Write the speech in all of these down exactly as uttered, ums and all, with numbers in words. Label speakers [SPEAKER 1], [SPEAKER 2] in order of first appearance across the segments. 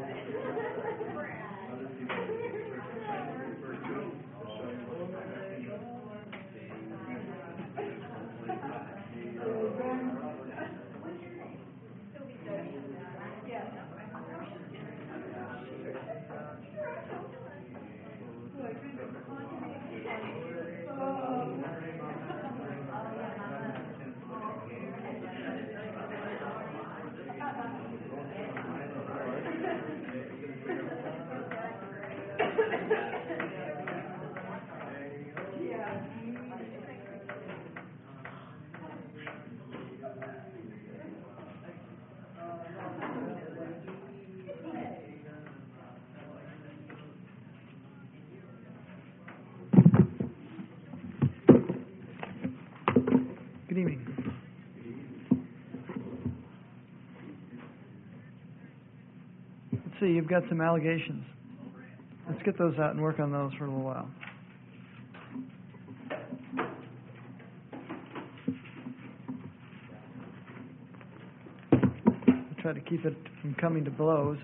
[SPEAKER 1] Good evening. Let's see, you've got some allegations. Let's get those out and work on those for a little while. Try to keep it from coming to blows.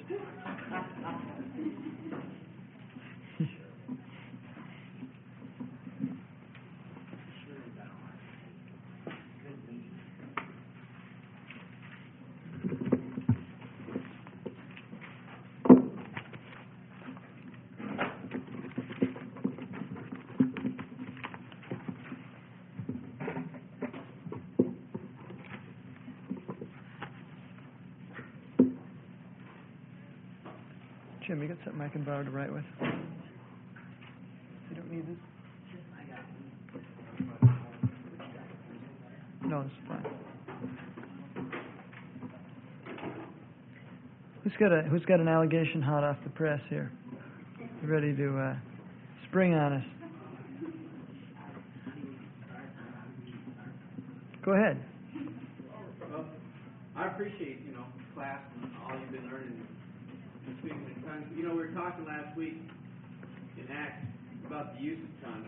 [SPEAKER 1] Jim, you got something I can borrow to write with? You don't need this? No, it's fine. Who's got a Who's got an allegation hot off the press here, ready to uh, spring on us? Go ahead.
[SPEAKER 2] Well, I appreciate you know class and all you've been learning. Speaking in tongues, you know, we were talking last week in Acts about the use of tongues.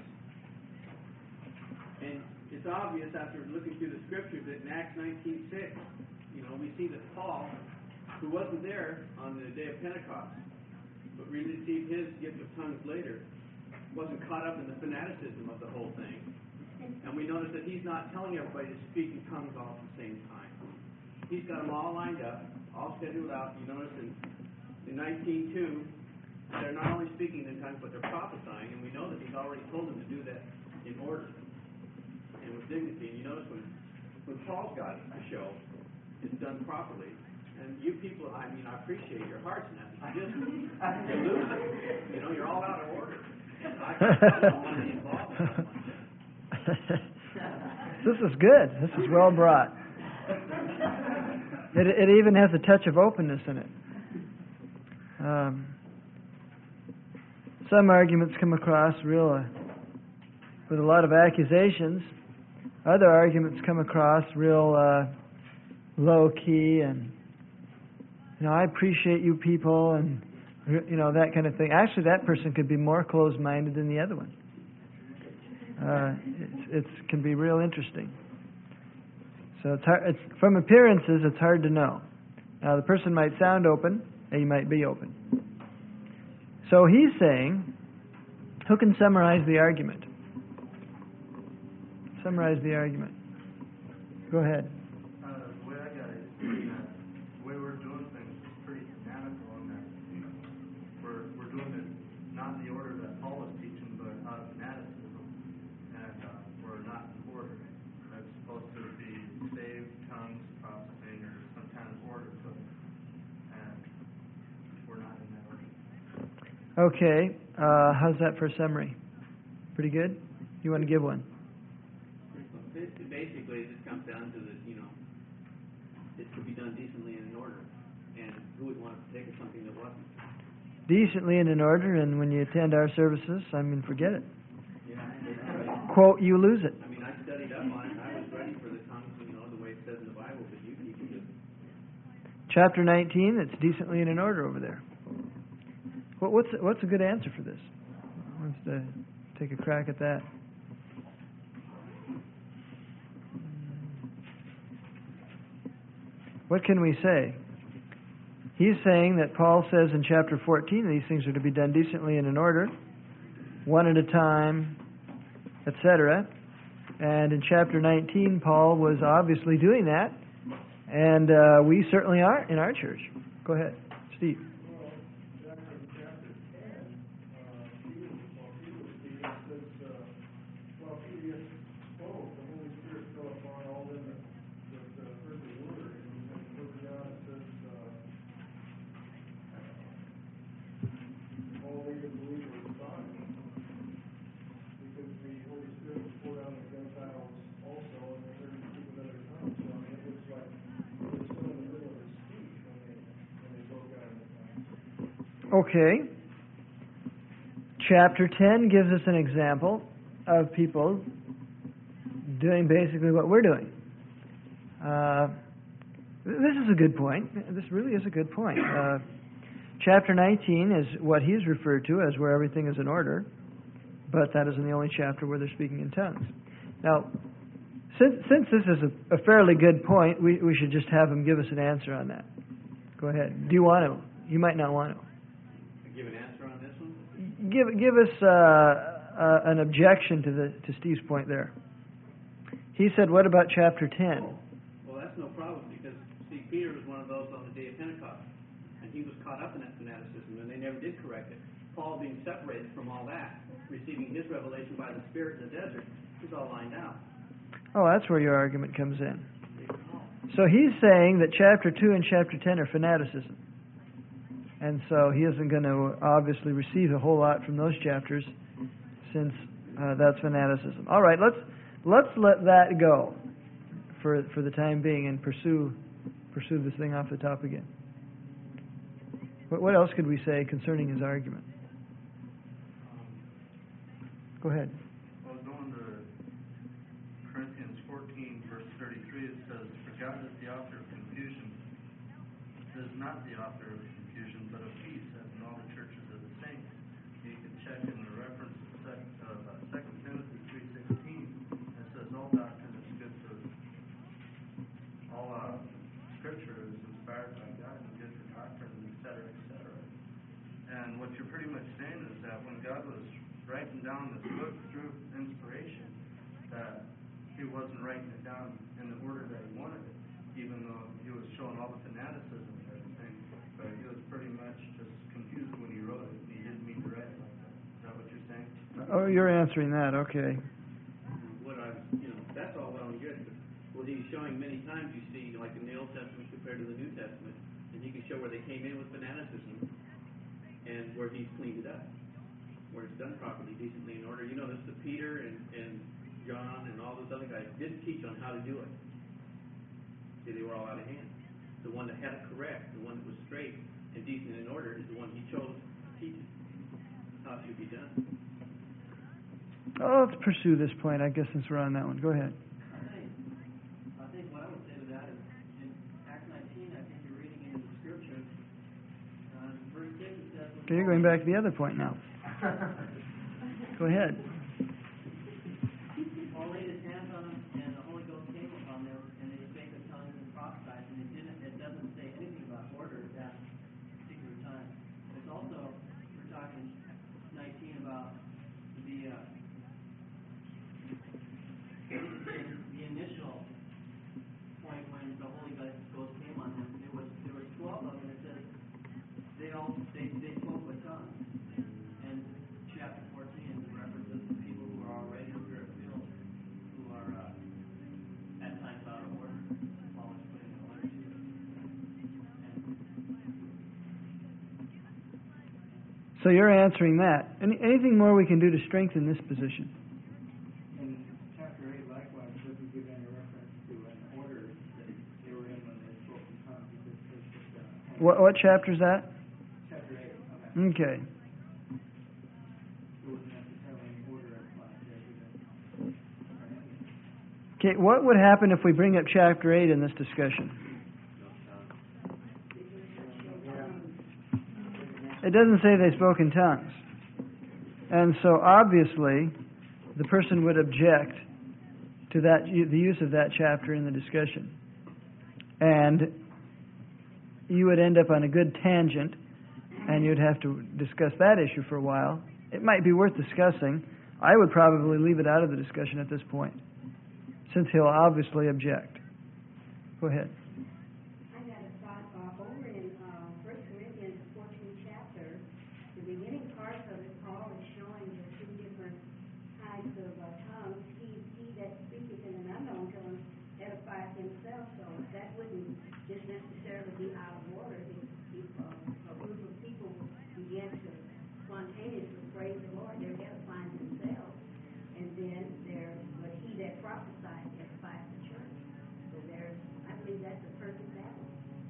[SPEAKER 2] And it's obvious after looking through the scriptures that in Acts nineteen six, you know, we see that Paul, who wasn't there on the day of Pentecost, but received his gift of tongues later, wasn't caught up in the fanaticism of the whole thing. And we notice that he's not telling everybody to speak in tongues all at the same time. He's got them all lined up, all scheduled out. You notice in In nineteen two, they're not only speaking in tongues, but they're prophesying, and we know that he's already told them to do that in order and with dignity. And you notice when, when Paul's got a show, it's done properly. And you people, I mean, I appreciate your hearts in that. You just you lose it. You know, you're all out of order. And I, I don't want to be involved in that one.
[SPEAKER 1] This is good. This is well brought. It, it even has a touch of openness in it. Um, some arguments come across real uh, with a lot of accusations. Other arguments come across real uh, low key, and you know, I appreciate you people, and you know, that kind of thing. Actually, that person could be more closed-minded than the other one. Uh, it's, it's can be real interesting. So it's hard, it's from appearances, it's hard to know. Now, the person might sound open. He might be open. So he's saying, who can summarize the argument? Summarize the argument. Go ahead.
[SPEAKER 3] Uh, the way I got it, uh, the way we're doing things is pretty fanatical in that we're, we're doing it not in the order that Paul was teaching, but out of fanaticism. And uh, we're not in order. That's supposed to be saved, tongues, processing, or some kind of order to it. And we're not in that order.
[SPEAKER 1] Okay. Uh, how's that for a summary? Pretty good? You want to give one?
[SPEAKER 2] Basically, it just comes down to the, you know, it could be done decently and in order. And who would want to take of something that wasn't?
[SPEAKER 1] Decently and in order, and when you attend our services, I mean, forget it.
[SPEAKER 2] Yeah.
[SPEAKER 1] Quote, you lose it.
[SPEAKER 2] I mean, I studied up on it. I was ready for the tongues, you know, the way it says in the Bible, but you people just...
[SPEAKER 1] Chapter nineteen, it's decently and in order over there. What, what's what's a good answer for this? Who wants to take a crack at that? What can we say? He's saying that Paul says in chapter fourteen these things are to be done decently and in order, one at a time, et cetera. And in chapter nineteen, Paul was obviously doing that, and uh, we certainly are in our church. Go ahead, Steve. Okay. Chapter ten gives us an example of people doing basically what we're doing. Uh, this is a good point. This really is a good point. Uh, chapter nineteen is what he's referred to as where everything is in order, but that isn't the only chapter where they're speaking in tongues. Now, since, since this is a, a fairly good point, we, we should just have him give us an answer on that. Go ahead. Do you want to? You might not want to.
[SPEAKER 2] Give an answer on this one?
[SPEAKER 1] Give give us uh, uh, an objection to the to Steve's point there. He said, "What about chapter ten?"
[SPEAKER 2] Well, that's no problem because see, Peter was one of those on the day of Pentecost, and he was caught up in that fanaticism, and they never did correct it. Paul, being separated from all that, receiving his revelation by the Spirit in the desert, is all lined out.
[SPEAKER 1] Oh, that's where your argument comes in. So he's saying that chapter two and chapter ten are fanaticism. And so he isn't going to obviously receive a whole lot from those chapters, since uh, that's fanaticism. All right, let's let's let that go for for the time being and pursue pursue this thing off the top again. What, what else could we say concerning his argument? Go ahead.
[SPEAKER 3] Well, going to Corinthians fourteen, verse thirty-three, it says, "For God is the author of confusion, is not the author of confusion, but of peace, as in all the churches of the saints." You can check in the reference of uh, Second Timothy three sixteen. It says, "All doctrine is good for all uh, Scripture is inspired by God and good for doctrine, et cetera, et cetera." And what you're pretty much saying is that when God was writing down this book through inspiration, that He wasn't writing it down in the order that He wanted it, even though He was showing all the fanaticism and everything. But He was pretty much just confused when He wrote it. He didn't mean to write it like that. Is that what you're saying?
[SPEAKER 1] Oh, you're answering that. Okay.
[SPEAKER 2] What I, you know, that's all well and good. But what he's showing many times, you see, like in the Old Testament compared to the New Testament, and he can show where they came in with fanaticism and where he's cleaned it up, where it's done properly, decently, in order. You know, this is Peter and, and John and all those other guys didn't teach on how to do it. See, they were all out of hand. The one that had it correct, the one that was straight and decent and in order, is the one he chose to teach it how it should be done.
[SPEAKER 1] Oh, let's pursue this point, I guess, since we're on that one. Go ahead.
[SPEAKER 4] I think, I think what I would say to that is, in Acts nineteen, I think you're reading into the Scripture. Uh, verse six, it says...
[SPEAKER 1] Okay, you're going back to the other point now. Go ahead.
[SPEAKER 4] Paul laid his hands on them, and the Holy Ghost came upon them, and they spake with tongues and prophesied, and it didn't. It doesn't say anything about order at that particular time. It's also, we're talking nineteen about the... Uh, the initial point when the Holy Ghost came on them, there was there was twelve of them. It says they all they, they spoke with tongues. And chapter fourteen references the people who are already spirit filled, who are uh, at times out of order. Paul is putting in order to it.
[SPEAKER 1] So you're answering that. Any, anything more we can do to strengthen this position? What, what chapter is that?
[SPEAKER 4] Chapter eight.
[SPEAKER 1] Okay. Okay. Okay, what would happen if we bring up chapter eight in this discussion? It doesn't say they spoke in tongues. And so obviously, the person would object to that the use of that chapter in the discussion. And you would end up on a good tangent, and you'd have to discuss that issue for a while. It might be worth discussing. I would probably leave it out of the discussion at this point, since he'll obviously object. Go ahead.
[SPEAKER 5] I got a thought uh, over in uh, First Corinthians fourteenth chapter. The beginning parts of it, Paul is showing the two different kinds of uh, tongues. He, he that speaketh in an unknown tongue edifies himself, so that wouldn't just necessarily be out of order. If, if uh, a group of people begin to spontaneously praise the Lord, they're edifying themselves. And then there's, but he that prophesies edifies the church. So there's, I believe that's a perfect balance.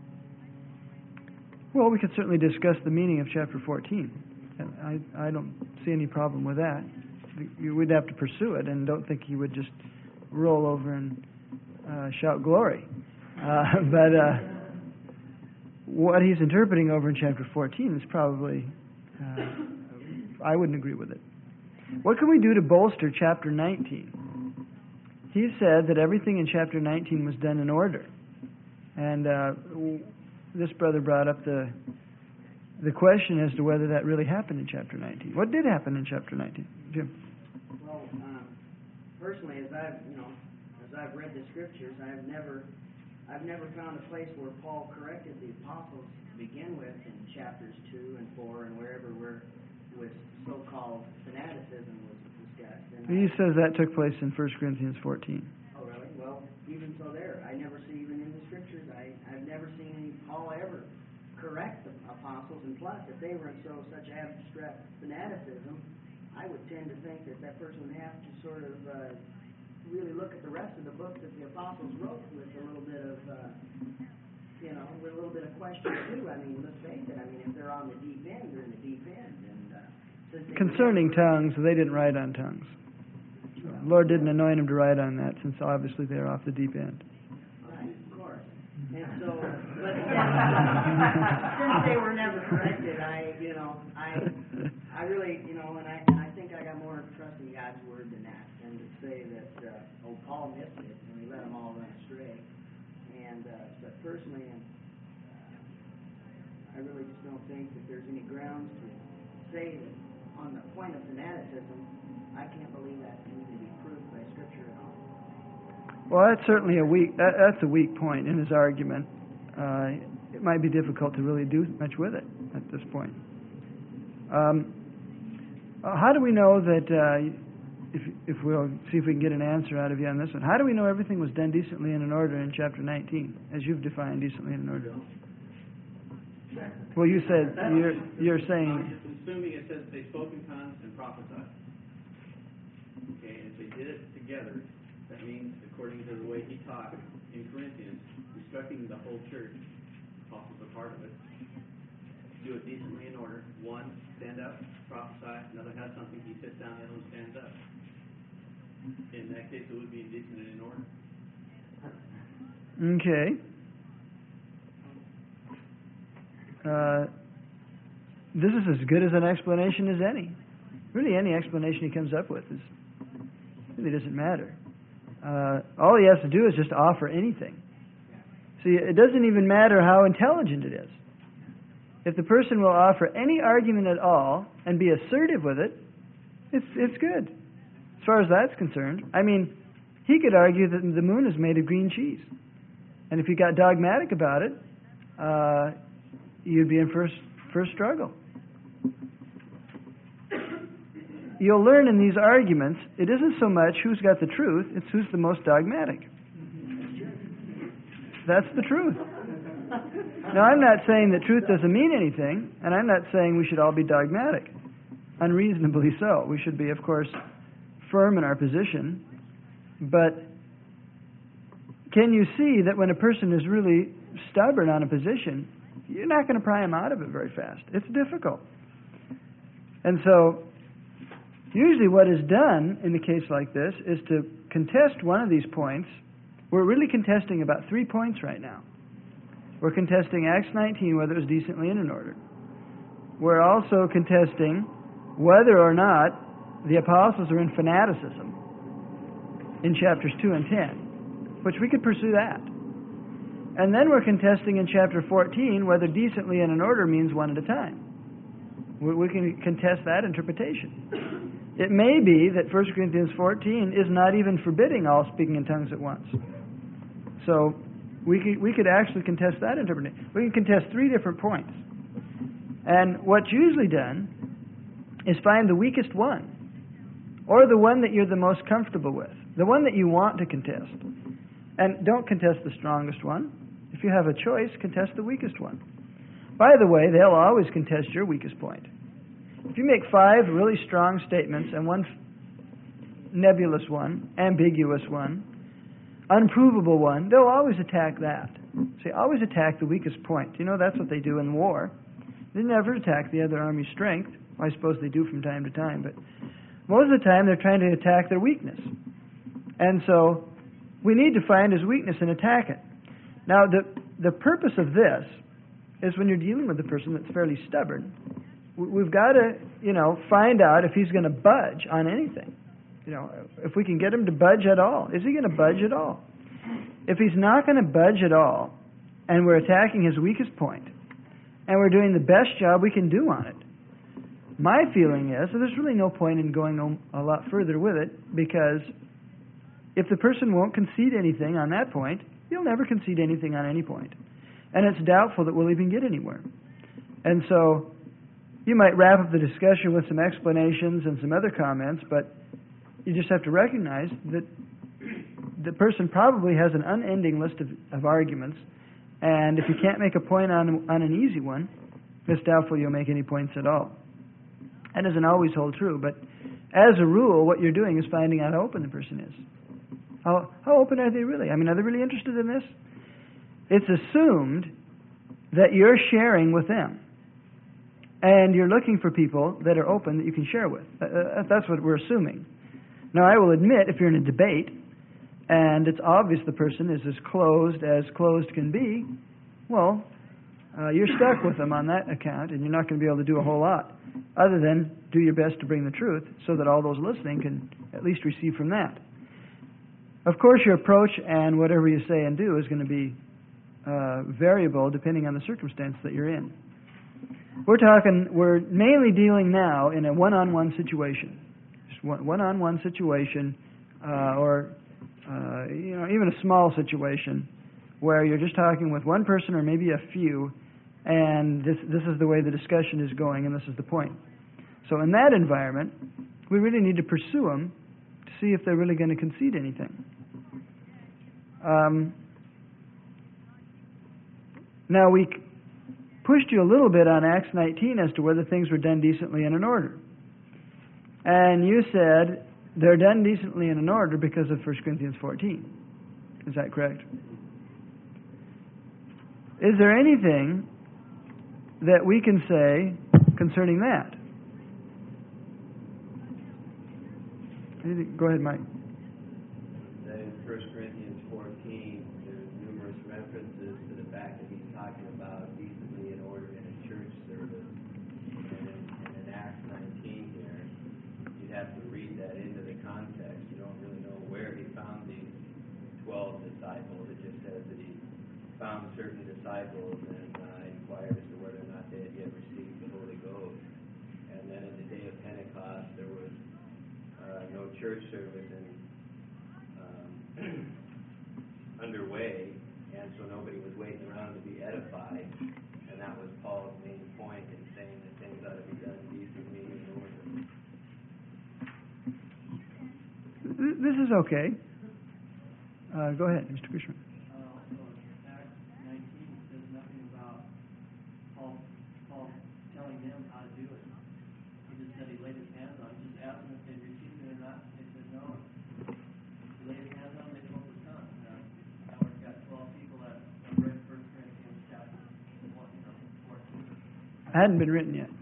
[SPEAKER 1] Well, we could certainly discuss the meaning of chapter fourteen. And I, I don't see any problem with that. We'd have to pursue it, and don't think he would just roll over and uh, shout glory. Uh, but uh, what he's interpreting over in chapter fourteen is probably, uh, I wouldn't agree with it. What can we do to bolster chapter nineteen? He said that everything in chapter nineteen was done in order. And uh, this brother brought up the the question as to whether that really happened in chapter nineteen. What did happen in chapter nineteen? Jim?
[SPEAKER 6] Well, um, personally, as I've, you know, as I've read the scriptures, I've never, I've never found a place where Paul corrected the apostles to begin with in chapters two and four and wherever where with so-called fanaticism was discussed. And
[SPEAKER 1] He
[SPEAKER 6] I,
[SPEAKER 1] says that took place in First Corinthians fourteen.
[SPEAKER 6] Oh, really? Well, even so, there, I never see even in the scriptures. I, I've never seen any Paul ever correct the apostles, and plus, if they were in so such abstract fanaticism, I would tend to think that that person would have to sort of uh, really look at the rest of the book that the apostles wrote with a little bit of, uh, you know, with a little bit of question too. I mean, let's face it. I mean, if they're on the deep end, they're in the deep end. And uh, since they
[SPEAKER 1] Concerning
[SPEAKER 6] were,
[SPEAKER 1] tongues, they didn't write on tongues. So the Lord didn't anoint him to write on that, since obviously they're off the deep end.
[SPEAKER 6] Right, of course. And so, but since they were never corrected, I, you know, I, I really, you know, and I, and I think I got more trust in God's word than that, than to say that, uh, oh, Paul missed it and he let them all run astray. And uh, but personally, uh, I really just don't think that there's any grounds to say that on the point of fanaticism, I can't believe that can even be proved by Scripture at all.
[SPEAKER 1] Well, that's certainly a weak. That, that's a weak point in his argument. Uh, it might be difficult to really do much with it at this point. Um, uh, how do we know that? Uh, if if we'll see if we can get an answer out of you on this one. How do we know everything was done decently and in order in chapter nineteen, as you've defined decently and in order? Well, you said you're you're saying.
[SPEAKER 2] I'm just assuming it says they spoke in tongues and prophesied. Okay, and if they did it together, that means, according to the way he taught in Corinthians, respecting the whole church, apostles are part of it, do it decently in order. One, stand up, prophesy. Another has something, he sits down, the other one stands up. In that case, it would be decent and in order.
[SPEAKER 1] Okay. Uh, this is as good as an explanation as any. Really, any explanation he comes up with is really doesn't matter. Uh, all he has to do is just offer anything. See, it doesn't even matter how intelligent it is. If the person will offer any argument at all and be assertive with it, it's it's good. As far as that's concerned. I mean, he could argue that the moon is made of green cheese. And if you got dogmatic about it, uh, you'd be in first first struggle. You'll learn in these arguments, it isn't so much who's got the truth, it's who's the most dogmatic. That's the truth. Now, I'm not saying that truth doesn't mean anything, and I'm not saying we should all be dogmatic. Unreasonably so. We should be, of course, firm in our position. But can you see that when a person is really stubborn on a position, you're not going to pry him out of it very fast. It's difficult. And so, usually what is done in a case like this is to contest one of these points. We're really contesting about three points right now. We're contesting Acts nineteen, whether it was decently and in order. We're also contesting whether or not the apostles are in fanaticism in chapters two and ten, which we could pursue that. And then we're contesting in chapter fourteen whether decently and in order means one at a time. We, we can contest that interpretation. It may be that First Corinthians fourteen is not even forbidding all speaking in tongues at once. So we could, we could actually contest that interpretation. We can contest three different points. And what's usually done is find the weakest one, or the one that you're the most comfortable with, the one that you want to contest. And don't contest the strongest one. If you have a choice, contest the weakest one. By the way, they'll always contest your weakest point. If you make five really strong statements and one nebulous one, ambiguous one, unprovable one, they'll always attack that. So they always attack the weakest point. You know, that's what they do in war. They never attack the other army's strength. Well, I suppose they do from time to time, but most of the time they're trying to attack their weakness. And so we need to find his weakness and attack it. Now, the the purpose of this is when you're dealing with a person that's fairly stubborn, we've got to, you know, find out if he's going to budge on anything. You know, if we can get him to budge at all. Is he going to budge at all? If he's not going to budge at all, and we're attacking his weakest point, and we're doing the best job we can do on it, my feeling is that there's really no point in going a lot further with it, because if the person won't concede anything on that point, he'll never concede anything on any point. And it's doubtful that we'll even get anywhere. And so you might wrap up the discussion with some explanations and some other comments, but you just have to recognize that the person probably has an unending list of, of arguments, and if you can't make a point on, on an easy one, it's doubtful you'll make any points at all. That doesn't always hold true, but as a rule, what you're doing is finding out how open the person is. How, how open are they really? I mean, are they really interested in this? It's assumed that you're sharing with them, and you're looking for people that are open that you can share with. Uh, that's what we're assuming. Now, I will admit, if you're in a debate, and it's obvious the person is as closed as closed can be, well, uh, you're stuck with them on that account, and you're not going to be able to do a whole lot, other than do your best to bring the truth, so that all those listening can at least receive from that. Of course, your approach and whatever you say and do is going to be uh, variable depending on the circumstance that you're in. We're talking, we're mainly dealing now in a one-on-one situation. Just one, one-on-one situation, uh, or uh, you know, even a small situation where you're just talking with one person or maybe a few, and this this is the way the discussion is going, and this is the point. So in that environment, we really need to pursue them to see if they're really going to concede anything. Um, now, we pushed you a little bit on Acts nineteen as to whether things were done decently and in order. And you said they're done decently and in order because of First Corinthians fourteen. Is that correct? Is there anything that we can say concerning that? Go ahead, Mike.
[SPEAKER 7] That in First Corinthians fourteen, there's numerous references to the fact that he's talking about decently in order in a church service. And in, and in Acts nineteen here, you'd have to read that into the context. You don't really know where he found these twelve disciples. It just says that he found certain disciples and uh, inquired as to whether or not they had yet received the Holy Ghost. And then in the day of Pentecost, there was uh, no church service in, um, underway, and so nobody was waiting around to be edified. And that was Paul's main point in saying that things ought to be done decently and in order.
[SPEAKER 1] This is okay. Uh, go ahead, Mister Cushman. It hadn't been written yet.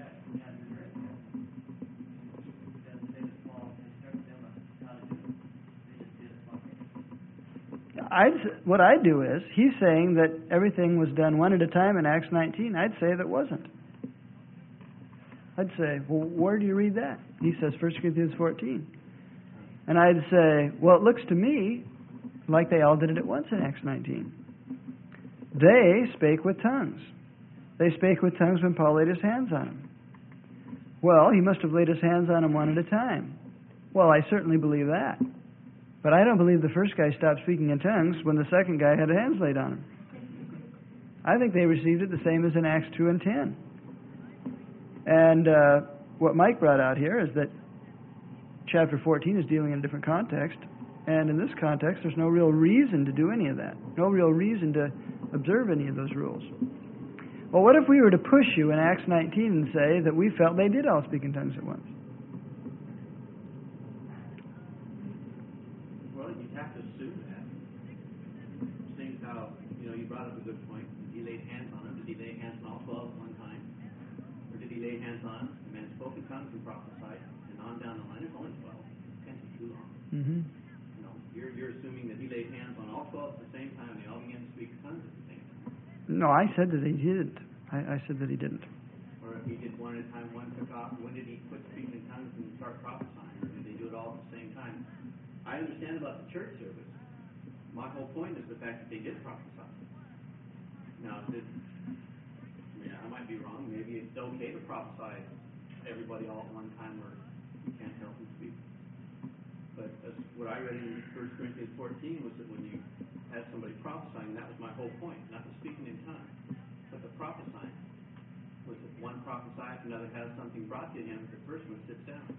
[SPEAKER 1] I'd, what I'd do is, he's saying that everything was done one at a time in Acts nineteen. I'd say that wasn't. I'd say, well, where do you read that? He says First Corinthians fourteen. And I'd say, well, it looks to me like they all did it at once in Acts nineteen. They spake with tongues. They spake with tongues when Paul laid his hands on them. Well, he must have laid his hands on them one at a time. Well, I certainly believe that. But I don't believe the first guy stopped speaking in tongues when the second guy had hands laid on him. I think they received it the same as in Acts two and ten. And uh, what Mike brought out here is that chapter fourteen is dealing in a different context. And in this context, there's no real reason to do any of that. No real reason to observe any of those rules. Well, what if we were to push you in Acts nineteen and say that we felt they did all speak in tongues at once?
[SPEAKER 2] Well, you have to assume that. Seeing how, you know, you brought up a good point. Did he lay hands on them? Did he lay hands on all twelve at one time? Or did he lay hands on the man spoke in tongues and prophesied, and on down the line, it's only twelve. It can't be too long.
[SPEAKER 1] Mm-hmm.
[SPEAKER 2] You know, you're, you're assuming that he laid hands on all twelve at the same time, and they all began to speak in tongues at the same time.
[SPEAKER 1] No, I said that he didn't. I, I said that he didn't.
[SPEAKER 2] Or if he did one at a time, one took off, when did he quit speaking in tongues and start prophesying? Or did they do it all at the same time? I understand about the church service. My whole point is the fact that they did prophesy. Now, did, I mean, I might be wrong. Maybe it's okay to prophesy everybody all at one time where you can't help them speak. But that's what I read in First Corinthians fourteen was that when you had somebody prophesying, that was my whole point. Not the speaking in tongues, but the prophesying. Was that one prophesies, another has something brought to him, the first one sits down.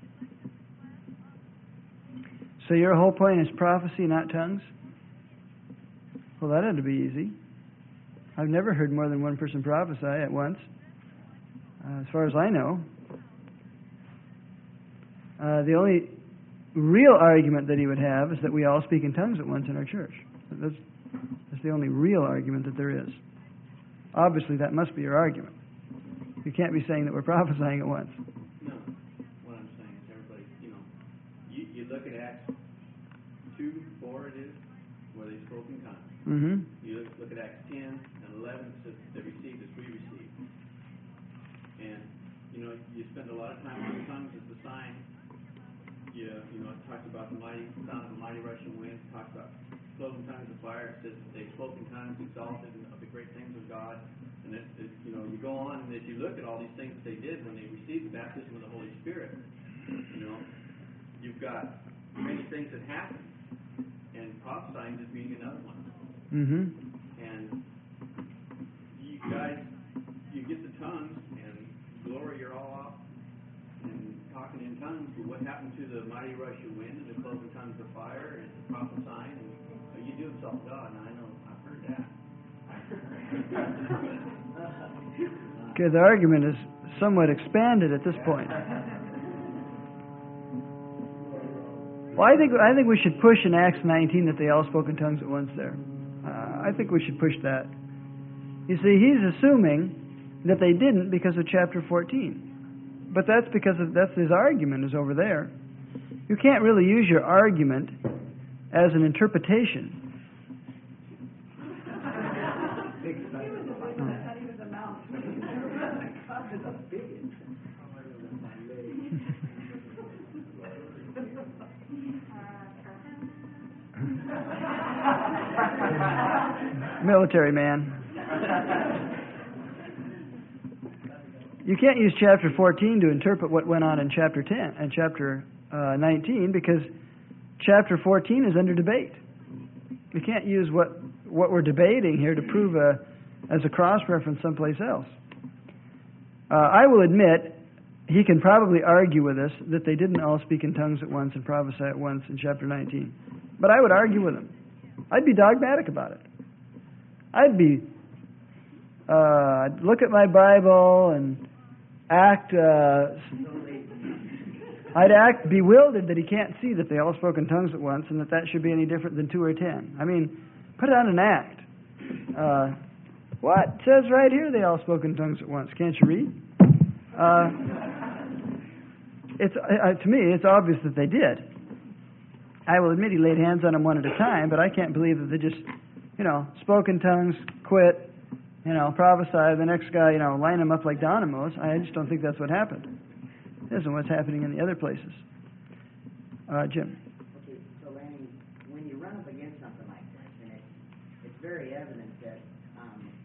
[SPEAKER 1] So your whole point is prophecy, not tongues? Well, that had to be easy. I've never heard more than one person prophesy at once, uh, as far as I know. Uh, the only real argument that he would have is that we all speak in tongues at once in our church. That's, that's the only real argument that there is. Obviously, that must be your argument. You can't be saying that we're prophesying at once.
[SPEAKER 2] No. What I'm saying is everybody, you know, you, you look at Acts two, four it is, where they spoke in tongues.
[SPEAKER 1] Mm-hmm.
[SPEAKER 2] You look, look at Acts ten and eleven, it says they received as we received. And, you know, you spend a lot of time on tongues as the sign. You, you know, it talks about the mighty sound of the mighty rushing wind. It talks about cloven tongues of fire. It says that they spoke in tongues, exalted of the great things of God. And it, it, you know, you go on, and as you look at all these things that they did when they received the baptism of the Holy Spirit, you know, you've got many things that happen, and prophesying just being another one.
[SPEAKER 1] Mm-hmm.
[SPEAKER 2] And you guys, you get the tongues, and glory, you're all off and talking in tongues. But what happened to the mighty rush of wind and the cloven tongues of fire and prophesying? And uh, you do exalt God, and I know I've heard that.
[SPEAKER 1] Okay, the argument is somewhat expanded at this point. Well, I think I think we should push in Acts nineteen that they all spoke in tongues at once there. Uh, I think we should push that. You see, he's assuming that they didn't because of chapter fourteen. But that's because of, that's his argument is over there. You can't really use your argument as an interpretation. Military man. You can't use chapter fourteen to interpret what went on in chapter ten and chapter uh, nineteen because chapter fourteen is under debate. You can't use what what we're debating here to prove a as a cross reference someplace else. Uh, I will admit he can probably argue with us that they didn't all speak in tongues at once and prophesy at once in chapter nineteen. But I would argue with him. I'd be dogmatic about it. I'd be, uh, I'd look at my Bible and act, uh, I'd act bewildered that he can't see that they all spoke in tongues at once and that that should be any different than two or ten. I mean, put on an act. Uh, what? It says right here they all spoke in tongues at once. Can't you read? Uh, it's uh, to me, it's obvious that they did. I will admit he laid hands on them one at a time, but I can't believe that they just, you know, spoke in tongues, quit, you know, prophesy, the next guy, you know, line them up like dynamos. I just don't think that's what happened. This isn't what's happening in the other places. Uh, Jim.
[SPEAKER 6] Okay, so Lanny, when you run up against something like this, and it's, it's very evident that um,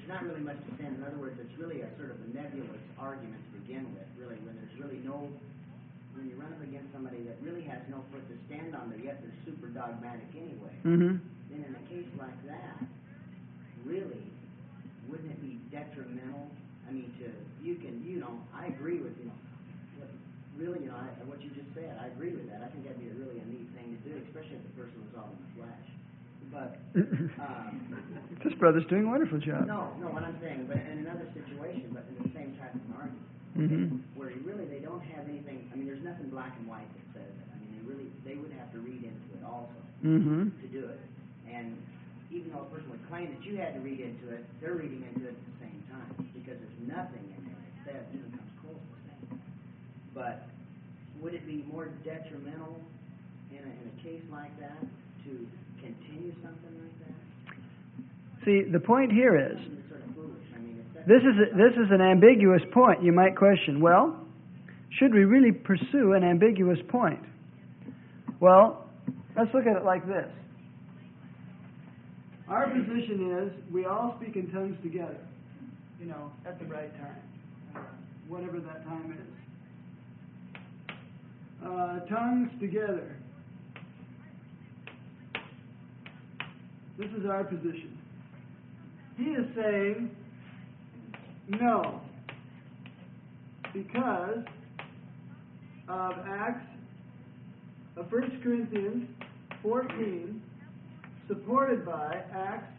[SPEAKER 6] there's not really much to stand. In other words, it's really a sort of a nebulous argument to begin with, really, when there's really no, when you run up against somebody that really has no foot to stand on, but yet they're super dogmatic anyway.
[SPEAKER 1] Mm-hmm.
[SPEAKER 6] Then in a case like that, really, wouldn't it be detrimental? I mean, to, you can, you know, I agree with, you know, what, really, you know, I, what you just said, I agree with that. I think that'd be a really a neat thing to do, especially if the person was all in the flesh. But, um,
[SPEAKER 1] this brother's doing a wonderful job.
[SPEAKER 6] no, no, what I'm saying, but in another situation, but in the same type of an argument,
[SPEAKER 1] Mm-hmm.
[SPEAKER 6] where you really, they don't have anything, I mean, there's nothing black and white that says it. I mean, they really, they would have to read into it also
[SPEAKER 1] Mm-hmm.
[SPEAKER 6] to do it. And even though a person would claim that you had to read into it, they're reading into it at the same time, because there's nothing in there that says even comes close to saying. But would it be more detrimental in a, in a case like that to continue something like that?
[SPEAKER 1] See, the point here is,
[SPEAKER 6] Something that's sort of foolish. I mean, if that's
[SPEAKER 1] this is a, this is an ambiguous point. You might question, well, should we really pursue an ambiguous point? Well, let's look at it like this. Our position is we all speak in tongues together, you know, at the right time, uh, whatever that time is. Uh, tongues together. This is our position. He is saying no, because of Acts of First Corinthians fourteen, supported by Acts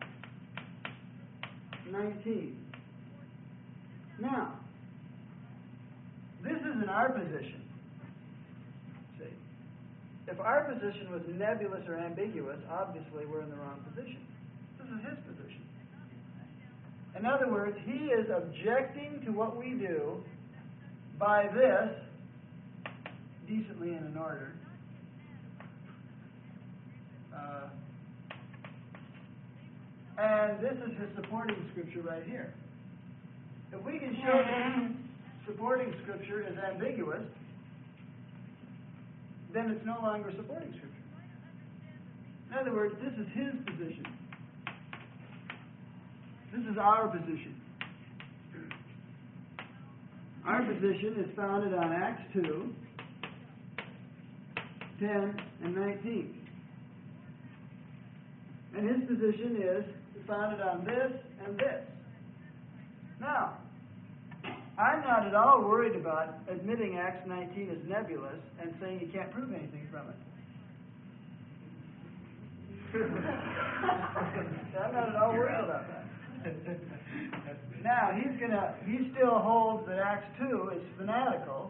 [SPEAKER 1] nineteen. Now, this isn't our position. See, if our position was nebulous or ambiguous, obviously we're in the wrong position. This is his position. In other words, he is objecting to what we do by this, decently and in order. Uh, and this is his supporting scripture right here. If we can show that supporting scripture is ambiguous, then it's no longer supporting scripture. In other words, this is his position. This is our position. Our position is founded on Acts two, ten, and nineteen. And his position is founded on this and this. Now, I'm not at all worried about admitting Acts nineteen is nebulous and saying you can't prove anything from it. I'm not at all worried about that. Now, he's gonna, he still holds that Acts two is fanatical.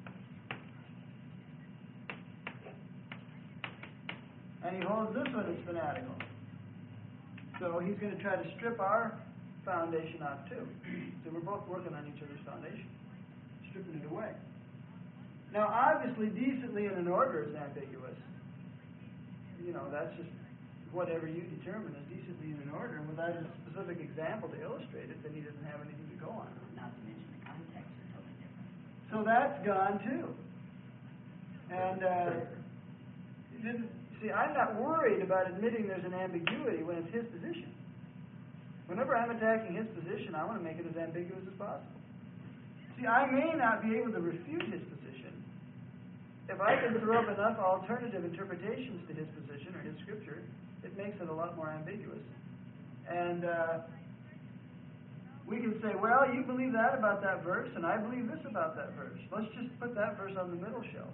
[SPEAKER 1] And he holds this one is fanatical. So he's going to try to strip our foundation off too. So we're both working on each other's foundation, stripping it away. Now, obviously, decently and in order is ambiguous. You know, that's just whatever you determine as decently and in order. And without a specific example to illustrate it, then he doesn't have anything to go on.
[SPEAKER 6] Not to mention the context is totally different.
[SPEAKER 1] So that's gone too. And uh, he didn't see. I'm not worried about admitting there's an ambiguity when it's his position. Whenever I'm attacking his position, I want to make it as ambiguous as possible. See, I may not be able to refute his position. If I can throw up enough alternative interpretations to his position or his scripture, it makes it a lot more ambiguous. And uh, we can say, well, you believe that about that verse, and I believe this about that verse. Let's just put that verse on the middle shelf.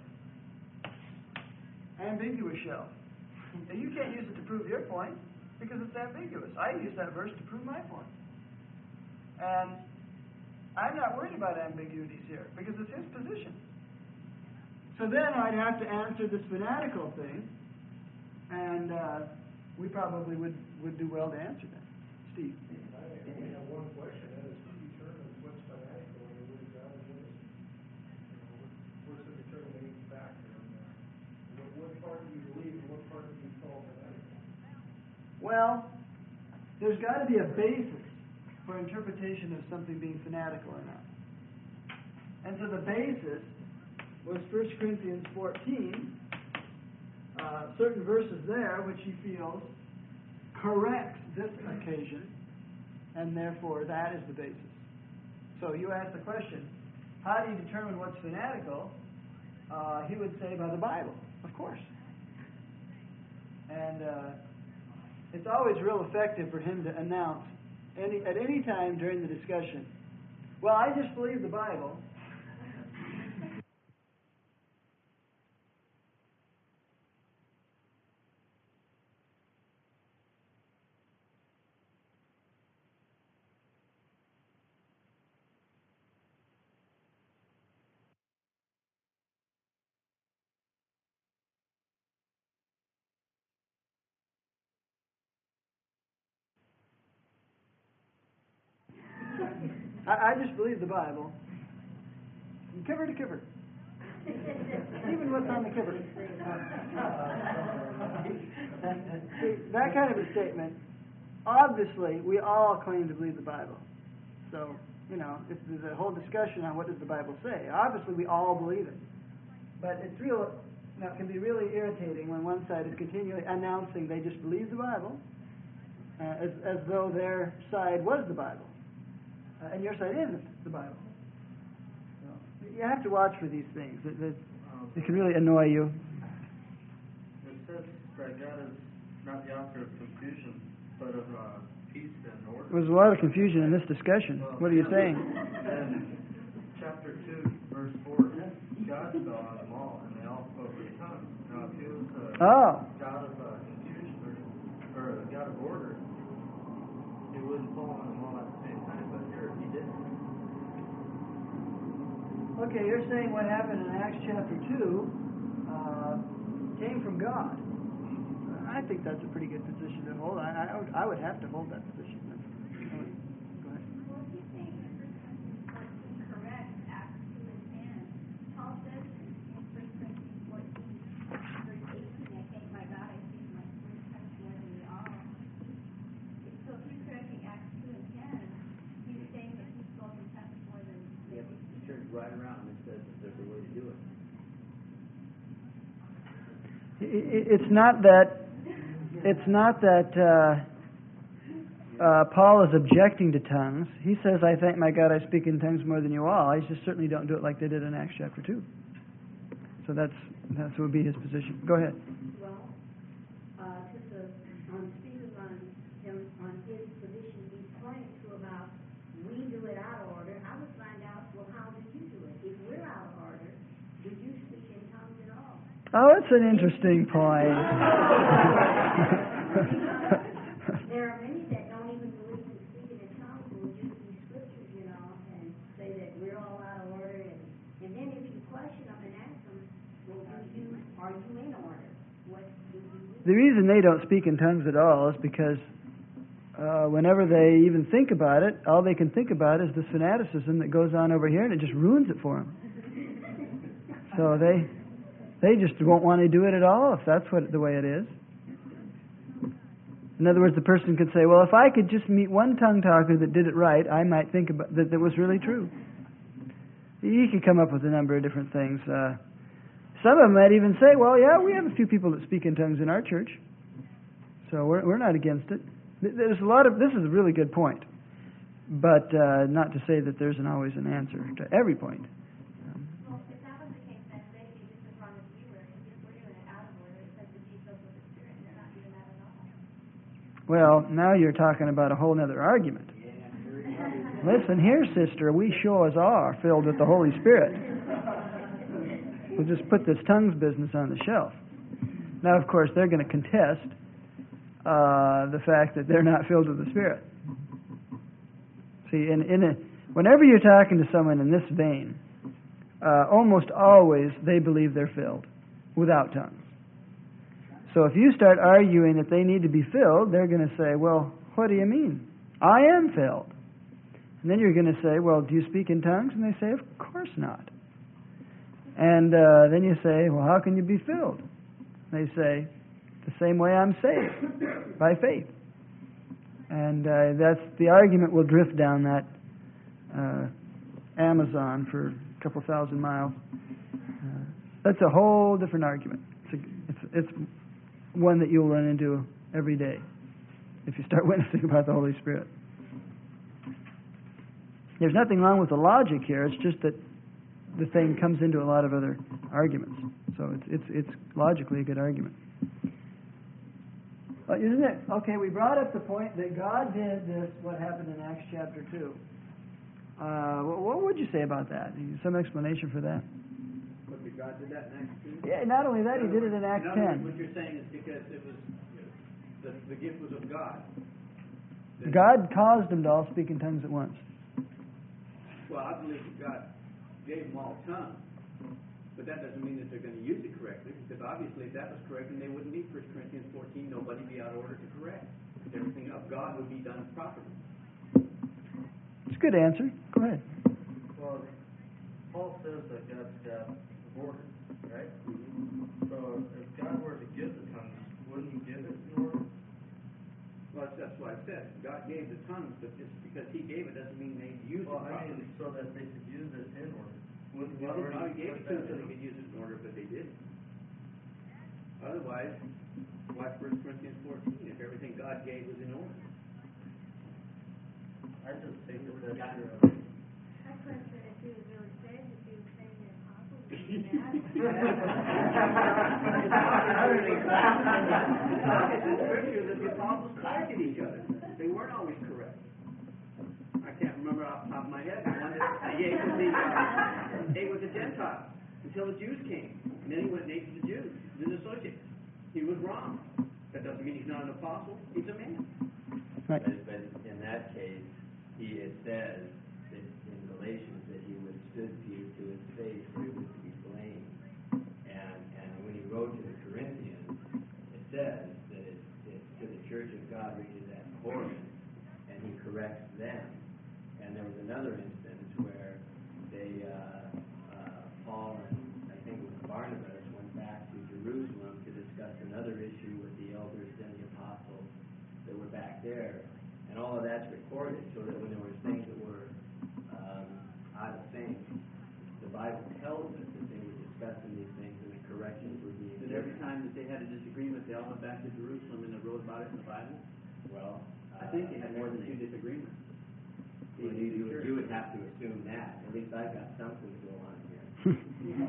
[SPEAKER 1] Ambiguous shelf. Now, you can't use it to prove your point because it's ambiguous. I use that verse to prove my point. And I'm not worried about ambiguities here because it's his position. So then I'd have to answer this fanatical thing, and uh, we probably would, would do well to answer that. Steve?
[SPEAKER 8] I only have one question, that is, who determines what's fanatical and what is not and what isn't? You know, what's the determining factor? And, uh, what, what part do you believe and what part do you call fanatical?
[SPEAKER 1] Well, there's got to be a basis for interpretation of something being fanatical or not. And so the basis was First Corinthians fourteen, uh, certain verses there which he feels corrects this occasion and therefore that is the basis. So you ask the question, how do you determine what's fanatical? Uh, he would say by the Bible, of course. And uh, it's always real effective for him to announce any at any time during the discussion, well, I just believe the Bible. I, I just believe the Bible, from cover to cover. Even what's on the cover. See, that kind of a statement, obviously, we all claim to believe the Bible. So, you know, if there's a whole discussion on what does the Bible say, obviously we all believe it. But it's real, you know, it can be really irritating when one side is continually announcing they just believe the Bible, uh, as, as though their side was the Bible. Uh, and your side isn't the Bible. So, you have to watch for these things. It, it, it can really annoy you.
[SPEAKER 3] It says that God is not the author of confusion, but of uh, peace and order.
[SPEAKER 1] There's a lot of confusion in this discussion.
[SPEAKER 3] Well,
[SPEAKER 1] what are you saying?
[SPEAKER 3] In chapter two, verse four, God fell on them all, and they all spoke with tongues. Now, if he was a
[SPEAKER 1] Oh.
[SPEAKER 3] God of uh, confusion or, or a God of order, he wouldn't fall on them all at the same time, but here he did.
[SPEAKER 1] Okay, you're saying what happened in Acts chapter two uh, came from God. I think that's a pretty good position to hold. I, I, would, I would have to hold that position. That's, go ahead.
[SPEAKER 5] Well, if you think that's correct, Acts two and ten, Paul says in First Corinthians fourteen, verse eighteen, I thank my God, I see my spirit touch more than we all. So if you're correcting Acts two and ten, he's saying that he spoke in tongues more than
[SPEAKER 7] Yeah, but he turns right around and says that there's a way to do it.
[SPEAKER 1] It's not that. It's not that uh, uh, Paul is objecting to tongues. He says, "I thank my God, I speak in tongues more than you all." I just certainly don't do it like they did in Acts chapter two. So that's that would be his position. Go ahead.
[SPEAKER 5] well, uh, to the, on Stephen, on him, on his position he's pointing to about we do it out of order, I would find out, well, how did you do it? If we're out of order, did you speak in tongues at all?
[SPEAKER 1] Oh, that's an interesting point.
[SPEAKER 5] There are many that don't even believe in speaking in tongues, will use these scriptures, you know, and say that we're all out of order, and, and then if you question them and ask them, well, do you, are you in order? What do you do?
[SPEAKER 1] The reason they don't speak in tongues at all is because uh, whenever they even think about it, all they can think about is this fanaticism that goes on over here, and it just ruins it for them. So they they just won't want to do it at all if that's what the way it is. In other words, the person could say, well, if I could just meet one tongue talker that did it right, I might think about that that was really true. You could come up with a number of different things. Uh, some of them might even say, well, yeah, we have a few people that speak in tongues in our church, so we're we're not against it. There's a lot of, this is a really good point, but uh, not to say that there isn't always an answer to every point. Um,
[SPEAKER 5] Well, if that was the case, then they'd be just as wrong as we were, because if we're doing it out of order, it says to be filled with the Spirit, and they're not doing that at all.
[SPEAKER 1] Well, now you're talking about a whole other argument. Listen here, sister, we sure as are filled with the Holy Spirit. We'll just put this tongues business on the shelf. Now, of course, they're going to contest uh, the fact that they're not filled with the Spirit. See, in, in a, whenever you're talking to someone in this vein, uh, almost always they believe they're filled without tongues. So if you start arguing that they need to be filled, they're going to say, well, what do you mean? I am filled. And then you're going to say, well, do you speak in tongues? And they say, of course not. And uh, then you say, well, how can you be filled? They say, the same way I'm saved, by faith. And uh, that's the argument will drift down that uh, Amazon for a couple thousand miles. Uh, that's a whole different argument. It's, a, it's, it's one that you'll run into every day if you start witnessing about the Holy Spirit. There's nothing wrong with the logic here. It's just that the thing comes into a lot of other arguments. So it's it's it's logically a good argument. But isn't it okay? We brought up the point that God did this. What happened in Acts chapter two? Uh, what, what would you say about that? Some explanation for that?
[SPEAKER 2] What, did God did that in Acts two?
[SPEAKER 1] Yeah. Not only that, He did it in Acts
[SPEAKER 2] In other words,
[SPEAKER 1] ten.
[SPEAKER 2] what you're saying is because it was the, the gift was of God. Then-
[SPEAKER 1] God caused them to all speak in tongues at once.
[SPEAKER 2] Well, I believe that God gave them all tongues, but that doesn't mean that they're going to use it correctly, because obviously if that was correct, then they wouldn't need First Corinthians fourteen, nobody be out of order to correct. Everything of God would be done properly.
[SPEAKER 1] It's a good answer. Go ahead.
[SPEAKER 3] Well, Paul says that God's got order, right? So if God were to give the tongues, wouldn't He give it in order?
[SPEAKER 2] Well, that's, that's what I said. God gave the tongues, but just because He gave it doesn't mean they use
[SPEAKER 3] Well,
[SPEAKER 2] it
[SPEAKER 3] I
[SPEAKER 2] properly.
[SPEAKER 3] mean, so that they could use it in order. Wouldn't He
[SPEAKER 2] Well,
[SPEAKER 3] already
[SPEAKER 2] God gave
[SPEAKER 3] put
[SPEAKER 2] it to them
[SPEAKER 3] that
[SPEAKER 2] so they
[SPEAKER 3] in?
[SPEAKER 2] could use it in order, but they didn't. Otherwise, why First Corinthians fourteen if everything God gave was in order?
[SPEAKER 3] I just think that that's
[SPEAKER 2] Yeah.
[SPEAKER 3] true.
[SPEAKER 5] I question if he was really saying, if he was saying the apostles were
[SPEAKER 2] It's in Scripture that the apostles corrected each other. They weren't always correct. I can't remember off the top of my head the one that he ate with the uh, ate with the Gentiles until the Jews came, and then he went and ate with the Jews, didn't associate. He was wrong. That doesn't mean he's not an apostle. He's a man.
[SPEAKER 1] Right.
[SPEAKER 7] But, but in that case, he it says that in Galatians that he withstood Peter to his face, for he was to be blamed. And and when he wrote to the Corinthians, it says that it, it to the church of God reaches at Corinth, and he corrects them. And there was another instance where they, uh, uh, Paul and I think it was Barnabas, went back to Jerusalem to discuss another issue with the elders and the apostles that were back there. And all of that's recorded so that when there were things that were um, out of sync, the Bible tells us that they were discussing these things and the corrections were being
[SPEAKER 2] That every time that they had a disagreement, they all went back to Jerusalem and they wrote about it in the Bible.
[SPEAKER 7] Well,
[SPEAKER 2] I think they had more than two disagreements.
[SPEAKER 7] Well, you, you, would- you would have to assume that. At least I've got something to go on here.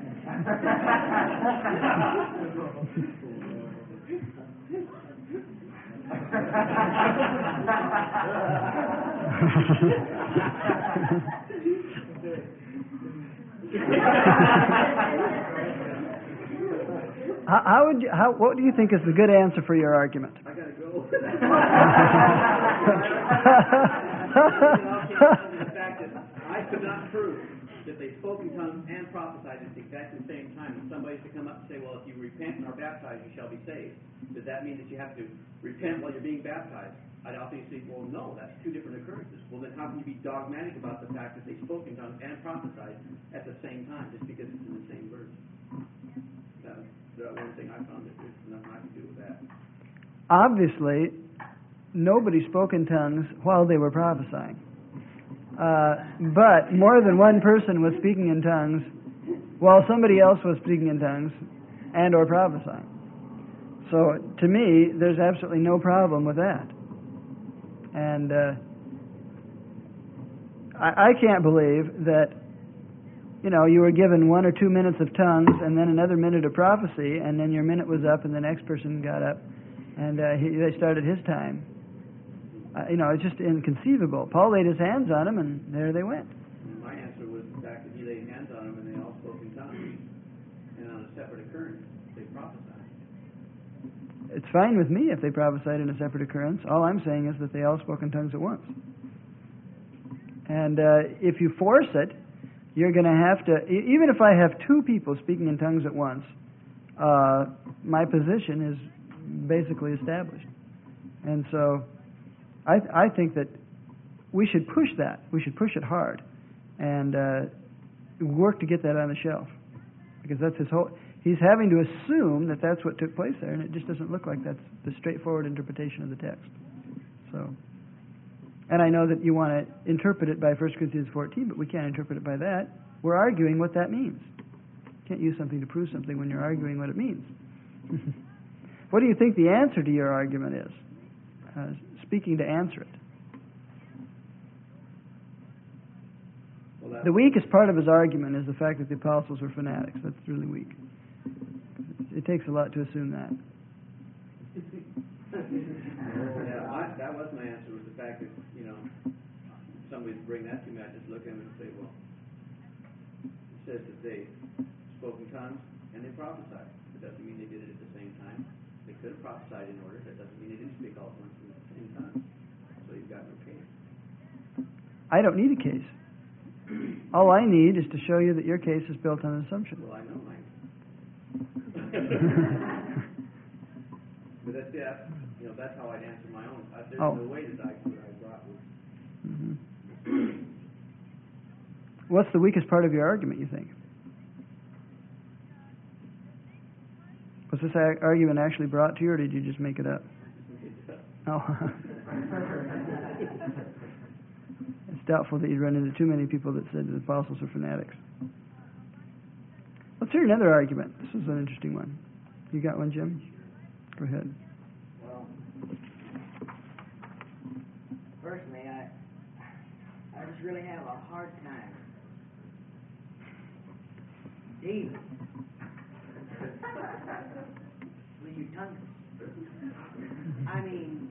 [SPEAKER 1] How, how would you? How? What do you think is the good answer for your argument?
[SPEAKER 2] I gotta go. the fact that I could not prove that they spoke in tongues and prophesied at exactly the same time. And somebody's to come up and say, well, if you repent and are baptized, you shall be saved. Does that mean that you have to repent while you're being baptized? I'd obviously say, well, no, that's two different occurrences. Well, then how can you be dogmatic about the fact that they spoke in tongues and prophesied at the same time, just because it's in the same verse? That was the one thing I found that there's nothing I can do with that.
[SPEAKER 1] Obviously, nobody spoke in tongues while they were prophesying. Uh, but more than one person was speaking in tongues while somebody else was speaking in tongues and or prophesying. So to me, there's absolutely no problem with that. And uh, I, I can't believe that, you know, you were given one or two minutes of tongues and then another minute of prophecy, and then your minute was up and the next person got up and uh, he, they started his time. Uh, you know, it's just inconceivable. Paul laid his hands on them, and there they went.
[SPEAKER 2] My answer was the fact that he laid hands on them and they all spoke in tongues. And on a separate occurrence, they prophesied.
[SPEAKER 1] It's fine with me if they prophesied in a separate occurrence. All I'm saying is that they all spoke in tongues at once. And uh, if you force it, you're going to have to, e- even if I have two people speaking in tongues at once, uh, my position is basically established. And so I, th- I think that we should push that. We should push it hard and uh, work to get that on the shelf. Because that's his whole... He's having to assume that that's what took place there, and it just doesn't look like that's the straightforward interpretation of the text. So, and I know that you want to interpret it by First Corinthians fourteen, but we can't interpret it by that. We're arguing what that means. You can't use something to prove something when you're arguing what it means. What do you think the answer to your argument is? Uh, speaking to answer it.
[SPEAKER 2] Well, that's,
[SPEAKER 1] The weakest part of his argument is the fact that the apostles were fanatics. That's really weak. It takes a lot to assume that.
[SPEAKER 2] yeah, I, that was my answer, was the fact that, you know, somebody bring that to me, I just look at him and say, well, it says that they spoke in tongues and they prophesied. It doesn't mean they did it at the same time. They could have prophesied in order. That doesn't mean they didn't speak all at once in the same time. So you've got no case.
[SPEAKER 1] I don't need a case. All I need is to show you that your case is built on an assumption.
[SPEAKER 2] Well, I know mine. But that's, yeah, you know, that's how I'd answer my own. Uh, there's
[SPEAKER 1] Oh.
[SPEAKER 2] no way that I could, I brought with.
[SPEAKER 1] Mm-hmm. What's the weakest part of your argument, you think? Was this a- argument actually brought to you, or did you just make it up? Oh. It's doubtful that you'd run into too many people that said the apostles are fanatics. Let's hear another argument. This is an interesting one. You got one, Jim? Go ahead.
[SPEAKER 6] Well, personally, I, I just really have a hard time dealing with you tongues. I mean,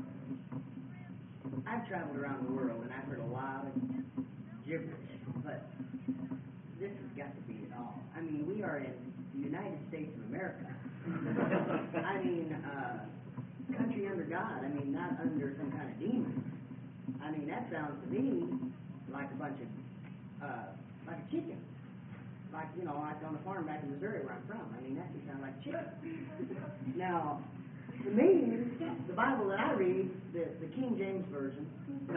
[SPEAKER 6] I've traveled around the world and I've heard a lot of gibberish, but this has got to be it all. I mean, we are in the United States of America. I mean, uh, country under God. I mean, not under some kind of demon. I mean, that sounds to me like a bunch of, uh, like a chicken. Like, you know, like on the farm back in Missouri where I'm from. I mean, that just sounds like chicken. Now, to me, the Bible that I read, the, the King James Version, uh,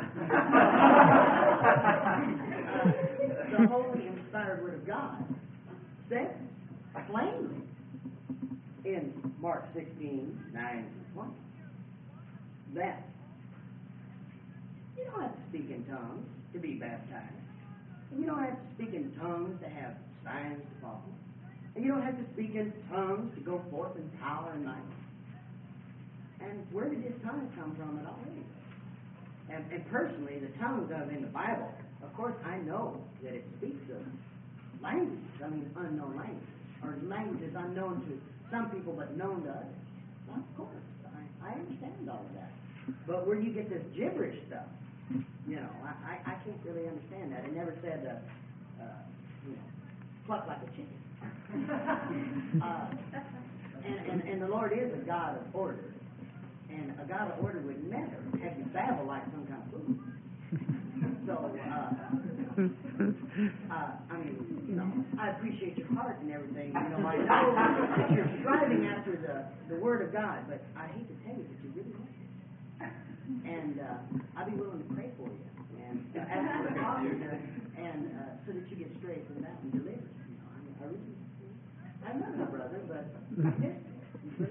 [SPEAKER 6] the holy inspired Word of God, says plainly in Mark sixteen, nine to twenty, that you don't have to speak in tongues to be baptized. And you don't have to speak in tongues to have signs to follow. And you don't have to speak in tongues to go forth in power and might. And where did this tongue come from at all? And, and personally, the tongues of in the Bible, of course, I know that it speaks of language. I mean, unknown language. Or languages unknown to some people but known to others. Well, of course, I, I understand all of that. But where you get this gibberish stuff, you know, I, I, I can't really understand that. It never said, uh, uh, you know, pluck like a chicken. uh, and, and, and the Lord is a God of order. And a God of order would never have you babble like some kind of fool. So, uh, uh, I mean, you know, I appreciate your heart and everything. You know, I know that you're striving after the, the Word of God, but I hate to tell you that you really want it. And uh, I'd be willing to pray for you and uh, ask for the and uh, so that you get straight from that and delivered. You know, I mean, I really, I love you, brother, but I miss you.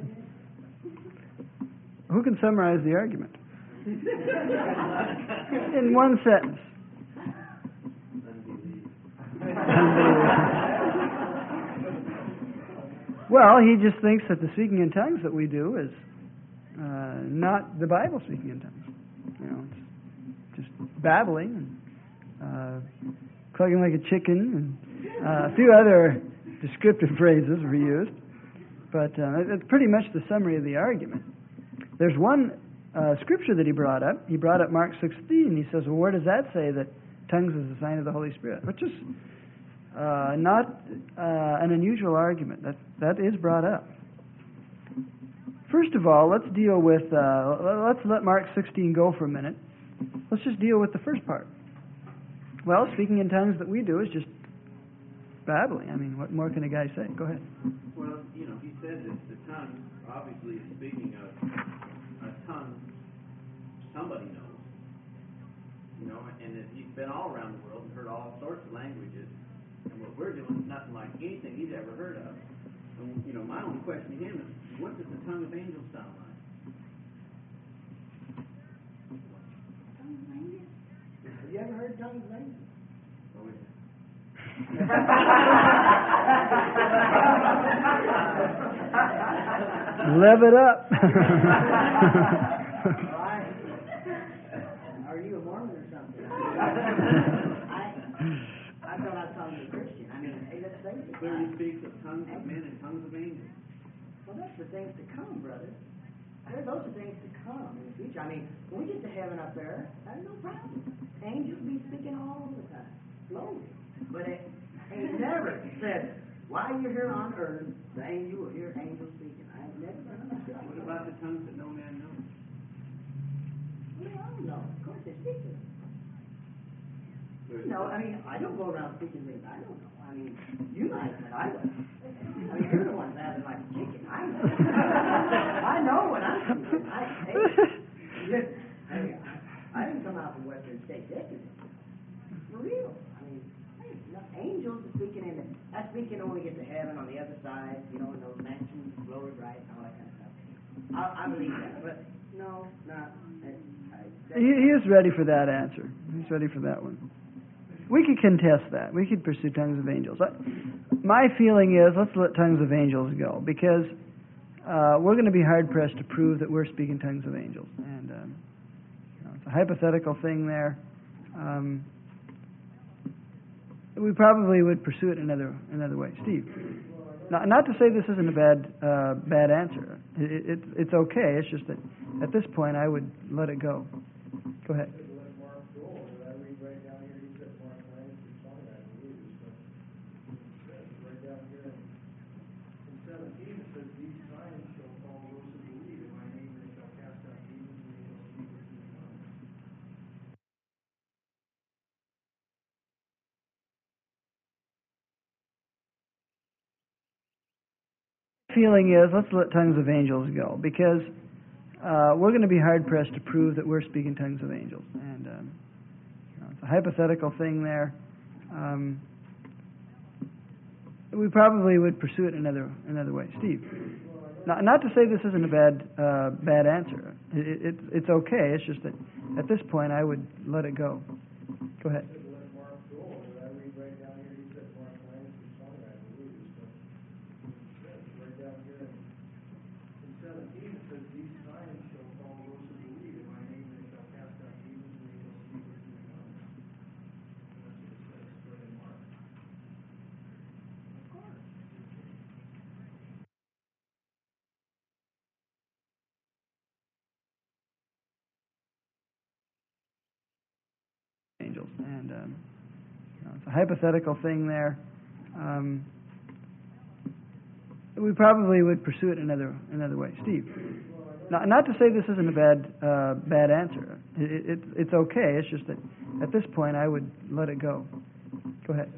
[SPEAKER 1] Who can summarize the argument? In one sentence. Well, he just thinks that the speaking in tongues that we do is uh, not the Bible speaking in tongues. You know, it's just babbling and uh, clucking like a chicken, and uh, a few other descriptive phrases were used. But uh, that's pretty much the summary of the argument. There's one uh, scripture that he brought up. He brought up Mark sixteen. He says, well, where does that say that tongues is a sign of the Holy Spirit? Which is uh, not uh, an unusual argument. That that is brought up. First of all, let's deal with, uh, let's let Mark sixteen go for a minute. Let's just deal with the first part. Well, speaking in tongues that we do is just babbling. I mean, what more can a guy say? Go ahead.
[SPEAKER 2] Well, you know, he said that the tongue obviously is speaking of a tongue somebody knows. You know, and that he's been all around the world and heard all sorts of languages. And what we're doing is nothing like anything he's ever heard of. And, you know, my only question to him is, what does the tongue of angels sound like?
[SPEAKER 6] Have you ever heard tongues of angels?
[SPEAKER 2] Oh, yeah.
[SPEAKER 1] Live it up.
[SPEAKER 6] Right. Are you a Mormon or something? I,
[SPEAKER 2] It clearly speaks of tongues of men and tongues of angels.
[SPEAKER 6] Well, that's the things to come, brother. There, those are things to come in the future. I mean, when we get to heaven up there, that's no problem. Angels be speaking all the time, slowly. But it ain't never said, while you're here on earth, the angel will hear angels speaking. I have never done that.
[SPEAKER 2] What about the tongues that no man knows?
[SPEAKER 6] Well, I don't know. Of course, they speak to them. No, I mean, I don't go around speaking things I don't know. I mean, you might, but I don't. I mean, you're the ones acting like a chicken. I know. I know what I'm speaking. I, hey, hey, I didn't come out from Western State, did you? For real. I mean, hey, no, angels are speaking in the, that's speaking when we get to heaven on the other side, you know, in those mansions, glory bright, and all that kind of stuff. I, I believe that, but no, not. I, I,
[SPEAKER 1] He, he is ready for that answer. He's ready for that one. We could contest that. We could pursue tongues of angels. I, my feeling is let's let tongues of angels go because uh, we're going to be hard pressed to prove that we're speaking tongues of angels, and um, you know, it's a hypothetical thing there. Um, we probably would pursue it another another way. Steve, not, not to say this isn't a bad uh, bad answer. It, it, it's okay. It's just that at this point I would let it go. Go ahead. Feeling is let's let tongues of angels go because uh, we're going to be hard pressed to prove that we're speaking tongues of angels, and um, you know, it's a hypothetical thing there. Um, we probably would pursue it another another way. Steve, not, not to say this isn't a bad uh, bad answer. It, it, it's okay. It's just that at this point I would let it go. Go ahead. Angels, and um, you know, it's a hypothetical thing there. Um, we probably would pursue it another another way. Steve, not, not to say this isn't a bad uh, bad answer. It, it, it's okay. It's just that at this point I would let it go. Go ahead.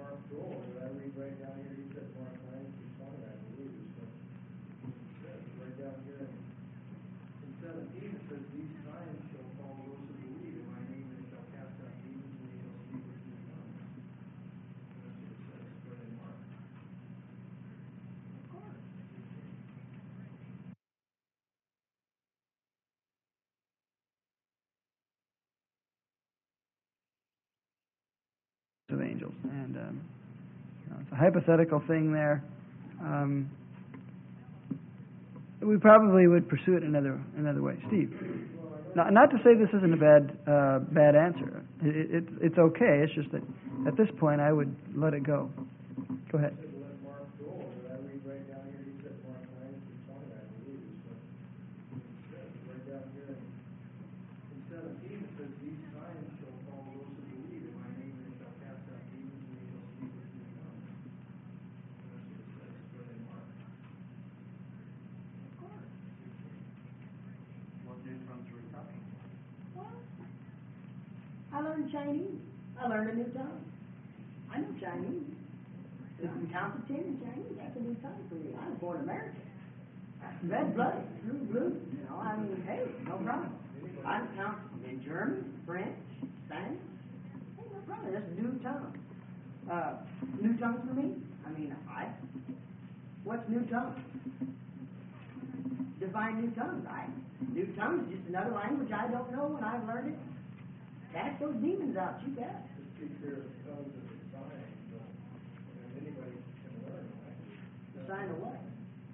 [SPEAKER 1] Of angels, and um, you know, it's a hypothetical thing there. Um, we probably would pursue it another another way. Steve, not, not to say this isn't a bad uh, bad answer. It, it, it's okay. It's just that at this point I would let it go. Go ahead.
[SPEAKER 6] I learned Chinese. I learned a new tongue. I know Chinese. If you count to ten in Chinese, that's a new tongue for me. I was born American. Red blood, true blue. You know, I mean, hey, no problem. I can count in German, French, Spanish. Hey, no problem. That's a new tongue. Uh, new tongue for me? I mean, I. What's new tongue? Define new tongues. I. New tongue is just another language I don't know when I've learned it. Cast those demons out, you bet. A sign of what?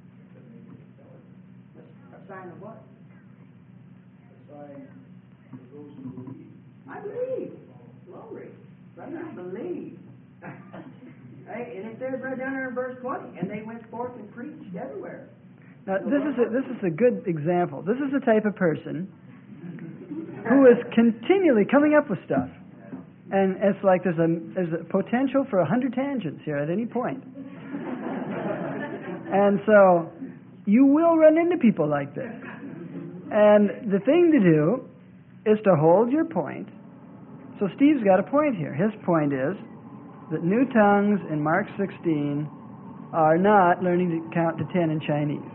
[SPEAKER 6] A sign of what?
[SPEAKER 8] A sign for those who believe.
[SPEAKER 6] I believe. Glory. Brother, I believe. Hey, and if says right down there in verse twenty, and they went forth and preached everywhere.
[SPEAKER 1] Now, this is a, this is a good example. This is the type of person who is continually coming up with stuff. And it's like there's a, there's a potential for a hundred tangents here at any point. And so you will run into people like this. And the thing to do is to hold your point. So Steve's got a point here. His point is that new tongues in Mark sixteen are not learning to count to ten in Chinese.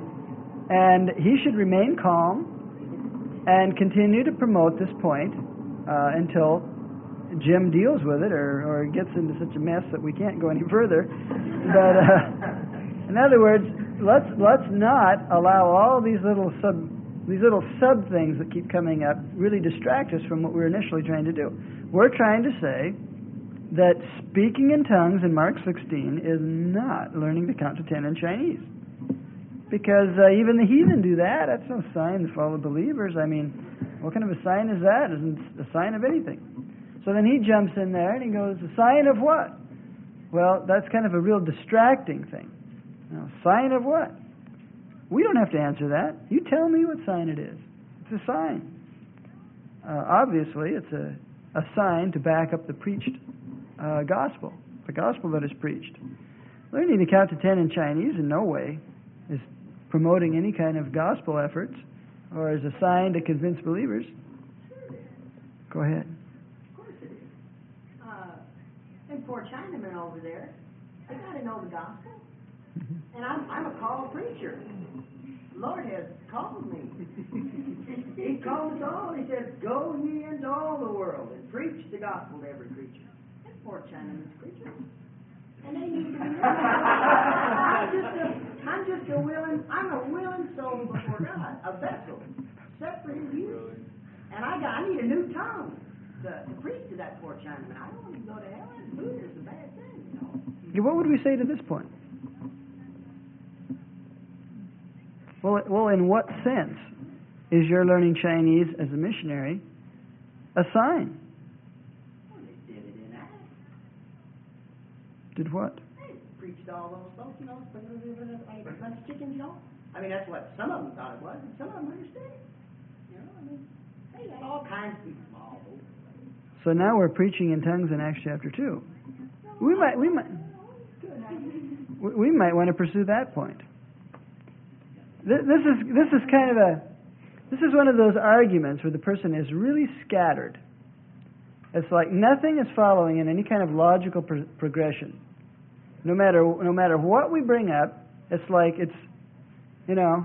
[SPEAKER 1] And he should remain calm and continue to promote this point uh, until Jim deals with it or, or gets into such a mess that we can't go any further. But uh, in other words, let's let's not allow all these little sub these little sub things that keep coming up really distract us from what we're initially trying to do. We're trying to say that speaking in tongues in Mark sixteen is not learning to count to ten in Chinese. Because uh, even the heathen do that. That's no sign to follow believers. I mean, what kind of a sign is that? It isn't a sign of anything. So then he jumps in there and he goes, a sign of what? Well, that's kind of a real distracting thing. You know, sign of what? We don't have to answer that. You tell me what sign it is. It's a sign. Uh, obviously, it's a, a sign to back up the preached uh, gospel, the gospel that is preached. Learning to count to ten in Chinese in no way is promoting any kind of gospel efforts or as a sign to convince believers. Go ahead.
[SPEAKER 6] Of course it is. Uh, them poor Chinamen over there, they got to know the gospel.
[SPEAKER 1] Mm-hmm.
[SPEAKER 6] And I'm, I'm a called preacher. Lord has called me. He called us all. He says, go ye into all the world and preach the gospel to every creature. Them poor Chinamen's preachers. And they need to be I'm just a, I'm just a willing, I'm a willing soul before God, a vessel, set for His use. And I got, I need a new tongue to, to preach to that poor Chinaman. I don't want to go to hell. And food is a bad thing, you know.
[SPEAKER 1] Yeah, what would we say to this point? Well, well, in what sense is your learning Chinese as a missionary a sign?
[SPEAKER 6] Well, they did it in Acts.
[SPEAKER 1] Did what?
[SPEAKER 6] They preached to all those folks, you know, but it was like a bunch of chickens, you know. I mean, that's what some of them thought it was, and some of them understood it. You know, I mean, they got all kinds of people all over.
[SPEAKER 1] So now we're preaching in tongues in Acts chapter two. We might, we might, we we might want to pursue that point. This, this is this is kind of a this is one of those arguments where the person is really scattered. It's like nothing is following in any kind of logical pro- progression. No matter no matter what we bring up, it's like it's, you know,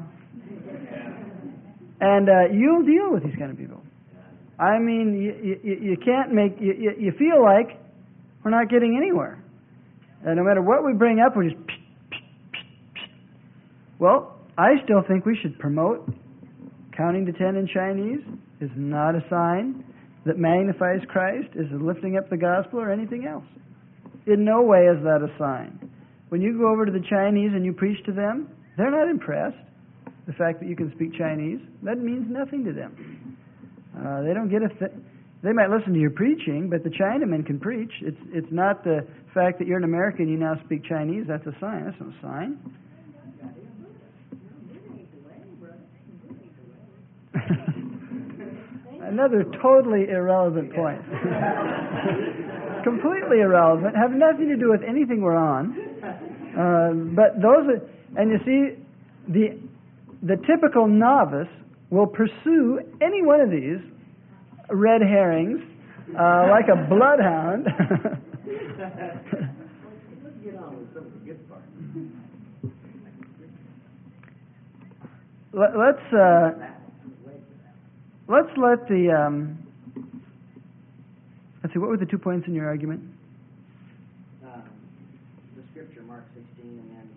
[SPEAKER 1] and uh, you'll deal with these kind of people. I mean, you, you, you can't make you, you feel like we're not getting anywhere, and no matter what we bring up, we're just. Psh, psh, psh, psh. Well, I still think we should promote counting to ten in Chinese is not a sign that magnifies Christ, is lifting up the gospel or anything else. In no way is that a sign. When you go over to the Chinese and you preach to them, they're not impressed. The fact that you can speak Chinese, that means nothing to them. Uh, they don't get a th- they might listen to your preaching, but the Chinaman can preach. It's it's not the fact that you're an American and you now speak Chinese, that's a sign. That's no sign. Another totally irrelevant point. Completely irrelevant, have nothing to do with anything we're on. Uh, but those are, and you see, the the typical novice will pursue any one of these red herrings uh, like a bloodhound.
[SPEAKER 6] Let's get on with some of the good parts.
[SPEAKER 1] Let, let's uh, let's let the um, let's see. What were the two points in your argument?
[SPEAKER 6] Um, the scripture, Mark sixteen, and then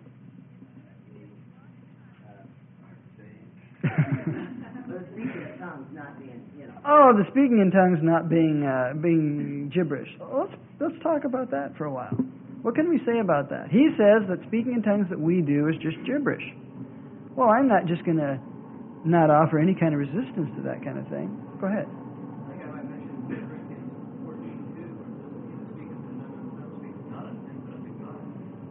[SPEAKER 6] uh, the speaking of tongues not being, you know.
[SPEAKER 1] Oh, the speaking in tongues not being uh, being gibberish. Let's let's talk about that for a while. What can we say about that? He says that speaking in tongues that we do is just gibberish. Well, I'm not just going to not offer any kind of resistance to that kind of thing. Go ahead.
[SPEAKER 4] I think I might mention Corinthians fourteen too, where it says, "He that speaketh in another tongue speaketh not unto men, but unto God."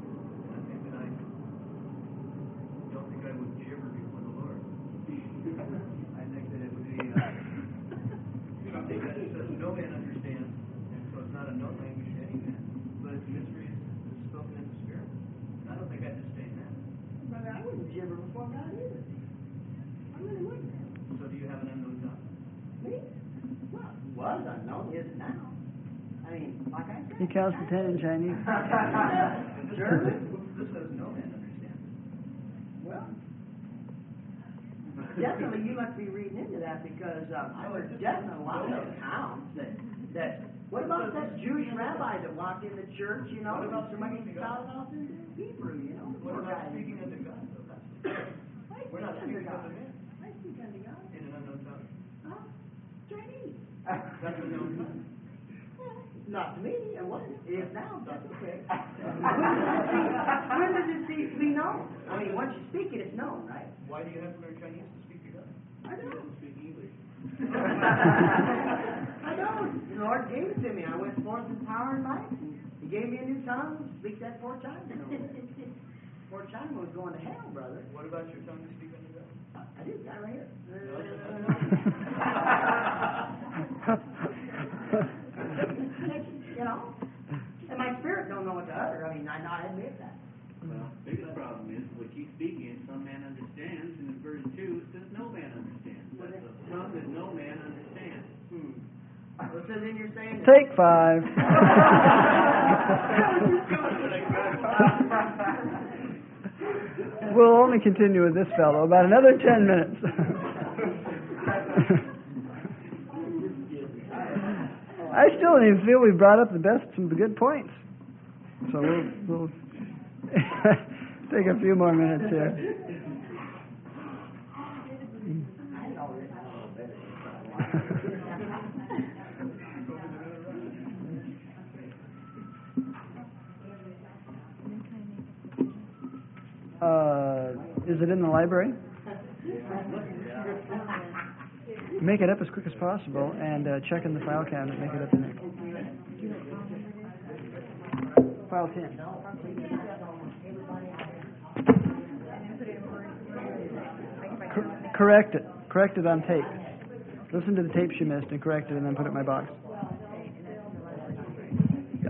[SPEAKER 6] Like I said.
[SPEAKER 1] He counts to ten in Chinese.
[SPEAKER 6] German?
[SPEAKER 4] This says no man understands.
[SPEAKER 6] Well, definitely you must be reading into that because um, I heard definitely a lot of those towns that, that, what about that Jewish rabbi that walked in the church, you know, about somebody spouted off in Hebrew, you know?
[SPEAKER 4] What
[SPEAKER 6] Poor
[SPEAKER 4] about
[SPEAKER 6] guy.
[SPEAKER 4] speaking unto God, though? That's
[SPEAKER 6] I
[SPEAKER 4] We're not
[SPEAKER 6] speak
[SPEAKER 4] speaking
[SPEAKER 6] unto
[SPEAKER 4] unto
[SPEAKER 6] God.
[SPEAKER 4] men
[SPEAKER 6] I speak unto God.
[SPEAKER 4] in an unknown tongue.
[SPEAKER 6] Huh? Chinese.
[SPEAKER 4] That's a known tongue.
[SPEAKER 6] Not to me, it wasn't. It is now, that's okay. When does it cease to be known? I mean, once you speak it, it's known, right?
[SPEAKER 4] Why do you have to learn Chinese to speak to God?
[SPEAKER 6] I don't.
[SPEAKER 4] Speak English.
[SPEAKER 6] I don't. The Lord gave it to me. I went forth in power and might. And He gave me a new tongue. Speak that four times. You know. Four times was going to hell, brother.
[SPEAKER 4] What about your tongue to speak unto God?
[SPEAKER 6] I do. Got it right here. You know, and my spirit don't know what to utter. I mean, I, I admit that.
[SPEAKER 2] Well, biggest problem is what you speak in, some man understands, and in verse two it says no man understands. That's a tongue that no man understands.
[SPEAKER 6] Hmm. Well, so then you're saying that
[SPEAKER 1] Take five. We'll only continue with this fellow about another ten minutes. I still even feel we brought up the best, some good points. So we'll, we'll take a few more minutes here.
[SPEAKER 6] I know this a little better.
[SPEAKER 1] Uh, is it in the library? Make it up as quick as possible and uh, check in the file cabinet. Make it up in there. File ten. Cor- correct it. Correct it on tape. Listen to the tapes you missed and correct it and then put it in my box. Yeah.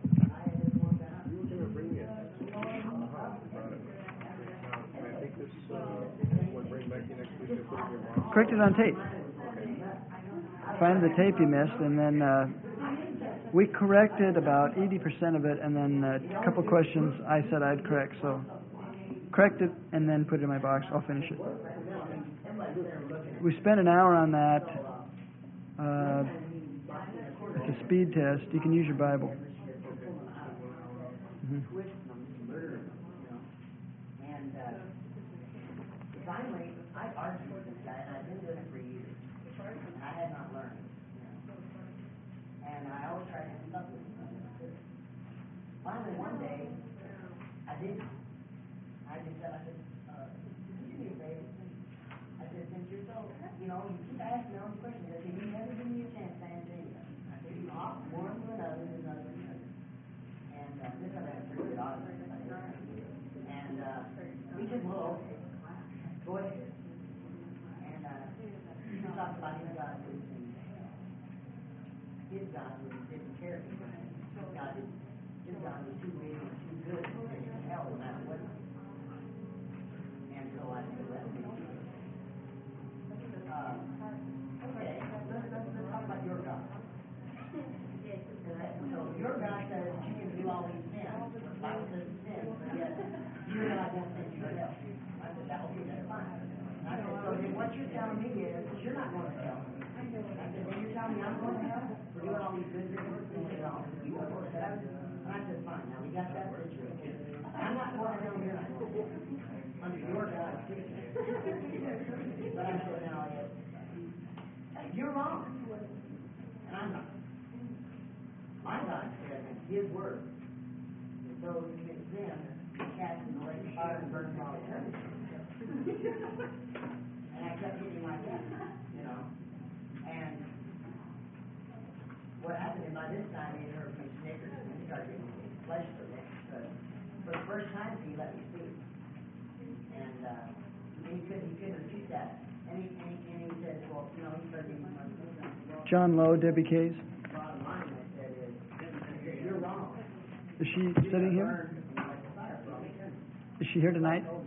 [SPEAKER 1] Correct it on tape. Find the tape you missed, and then uh, we corrected about eighty percent of it, and then uh, a couple questions I said I'd correct. So correct it, and then put it in my box. I'll finish it. We spent an hour on that. Uh, it's a speed test. You can use your Bible. Mm-hmm.
[SPEAKER 6] And uh, finally, I argued with this guy, and I've been doing it for years. And I had not learned it. You know. And I always tried to keep up with him. Finally, one day, I did. I just said, I said, uh, could you do me a favor? I said, since you're so, you know, you keep asking all these questions. I said, you never give me a chance to answer anything. I said, you off one to another to another to another. And uh, this one I had a pretty good audience. And uh, he said, well, okay, go ahead. And uh, he talked about his God was in hell. His God was didn't care for him. His God, is, his God was too big and too good to get in hell no matter what. And so I said, well, uh, okay, let's, let's, let's talk about your God. So your God says you can do all these sins. The Bible says sin, but yet you're not going to send you to hell. I said, that okay, that's fine. And I said, so then what you're telling me is you're not going to hell. I said, then you're telling me I'm going to hell for doing all these good things? He said, no, you don't go to hell. And I said, fine, now we got that situation. I'm not going to hell, you're not going to hell. Under your God's teaching. But I said, now, you're wrong. And I'm not. My God said in His Word that those who commit sin are cast in the lake of fire and burned for all eternity. And I kept getting like that, you know. And what happened is by this time he had heard me snickers and he started getting flesh for this. But for the first time he let me speak. And uh, and he couldn't he couldn't refute that. And he and he, and he said, well, you know, he started getting my
[SPEAKER 1] John Lowe, Debbie Case.
[SPEAKER 6] bottom line I said is you're wrong.
[SPEAKER 1] Is she sitting here? Is she here tonight?